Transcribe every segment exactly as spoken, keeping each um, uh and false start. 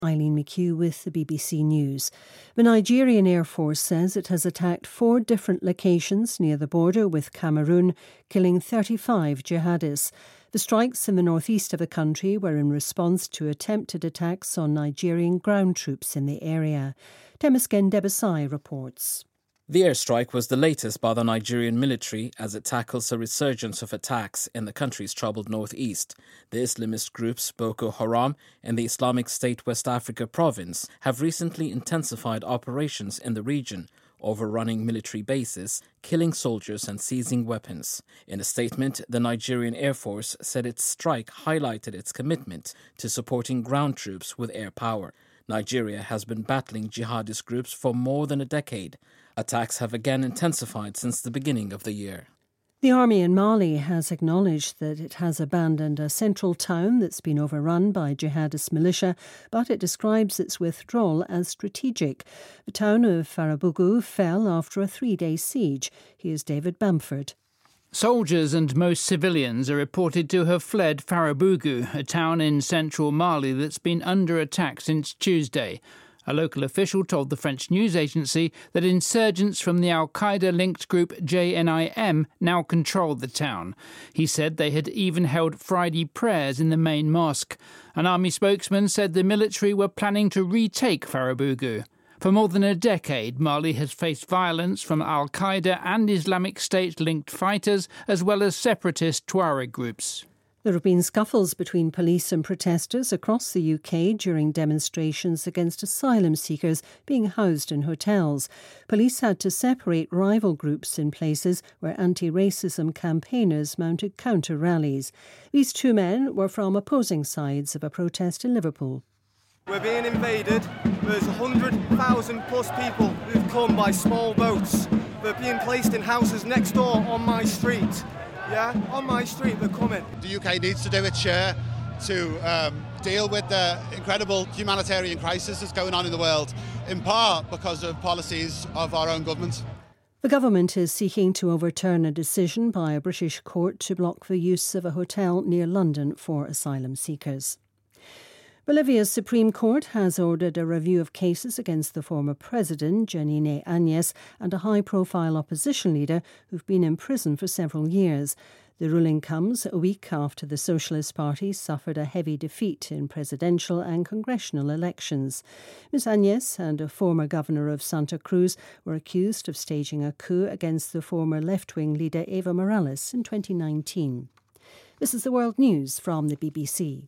Eileen McHugh with the B B C News. The Nigerian Air Force says it has attacked four different locations near the border with Cameroon, killing thirty-five jihadists. The strikes in the northeast of the country were in response to attempted attacks on Nigerian ground troops in the area. Temesgen Debasai reports. The airstrike was the latest by the Nigerian military as it tackles a resurgence of attacks in the country's troubled northeast. The Islamist groups Boko Haram and the Islamic State West Africa province have recently intensified operations in the region, overrunning military bases, killing soldiers and seizing weapons. In a statement, the Nigerian Air Force said its strike highlighted its commitment to supporting ground troops with air power. Nigeria has been battling jihadist groups for more than a decade. Attacks have again intensified since the beginning of the year. The army in Mali has acknowledged that it has abandoned a central town that's been overrun by jihadist militia, but it describes its withdrawal as strategic. The town of Farabougou fell after a three-day siege. Here's David Bamford. Soldiers and most civilians are reported to have fled Farabougou, a town in central Mali that's been under attack since Tuesday. A local official told the French news agency that insurgents from the al-Qaeda-linked group J N I M now control the town. He said they had even held Friday prayers in the main mosque. An army spokesman said the military were planning to retake Farabougou. For more than a decade, Mali has faced violence from al-Qaeda and Islamic State-linked fighters, as well as separatist Tuareg groups. There have been scuffles between police and protesters across the U K during demonstrations against asylum seekers being housed in hotels. Police had to separate rival groups in places where anti-racism campaigners mounted counter-rallies. These two men were from opposing sides of a protest in Liverpool. We're being invaded. There's one hundred thousand plus people who've come by small boats. They're being placed in houses next door on my street. Yeah, on my street, they're coming. The U K needs to do its share to um, deal with the incredible humanitarian crisis that's going on in the world, in part because of policies of our own government. The government is seeking to overturn a decision by a British court to block the use of a hotel near London for asylum seekers. Bolivia's Supreme Court has ordered a review of cases against the former president, Janine Áñez, and a high-profile opposition leader who've been in prison for several years. The ruling comes a week after the Socialist Party suffered a heavy defeat in presidential and congressional elections. Miz Áñez and a former governor of Santa Cruz were accused of staging a coup against the former left-wing leader Evo Morales in twenty nineteen. This is the World News from the B B C.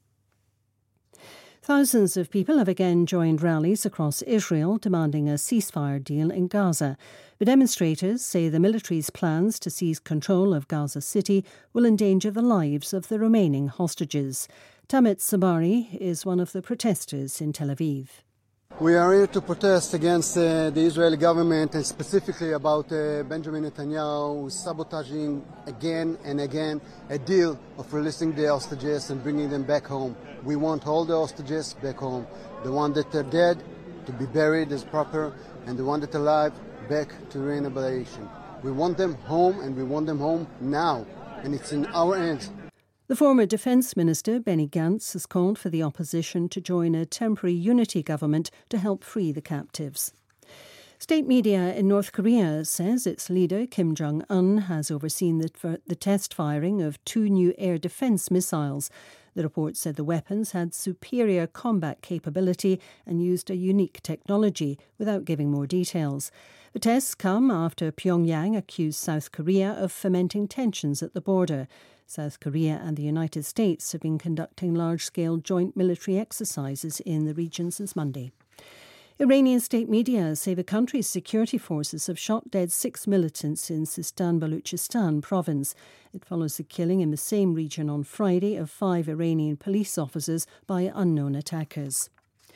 Thousands of people have again joined rallies across Israel demanding a ceasefire deal in Gaza. The demonstrators say the military's plans to seize control of Gaza City will endanger the lives of the remaining hostages. Tamit Sabari is one of the protesters in Tel Aviv. We are here to protest against uh, the Israeli government and specifically about uh, Benjamin Netanyahu sabotaging again and again a deal of releasing the hostages and bringing them back home. We want all the hostages back home. The ones that are dead to be buried as proper and the ones that are alive back to rehabilitation. We want them home and we want them home now, and it's in our hands. The former Defence Minister, Benny Gantz, has called for the opposition to join a temporary unity government to help free the captives. State media in North Korea says its leader, Kim Jong-un, has overseen the, the test firing of two new air defence missiles. The report said the weapons had superior combat capability and used a unique technology, without giving more details. The tests come after Pyongyang accused South Korea of fomenting tensions at the border. South Korea and the United States have been conducting large-scale joint military exercises in the region since Monday. Iranian state media say the country's security forces have shot dead six militants in Sistan-Baluchistan province. It follows the killing in the same region on Friday of five Iranian police officers by unknown attackers.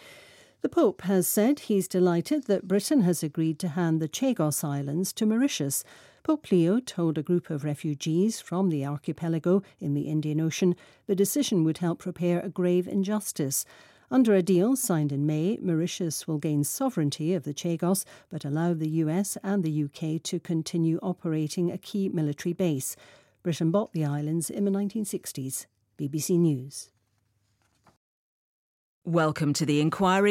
The Pope has said he's delighted that Britain has agreed to hand the Chagos Islands to Mauritius. Pope Leo told a group of refugees from the archipelago in the Indian Ocean the decision would help repair a grave injustice. Under a deal signed in May, Mauritius will gain sovereignty of the Chagos but allow the U S and the U K to continue operating a key military base. Britain bought the islands in the nineteen sixties. B B C News. Welcome to The Inquiry.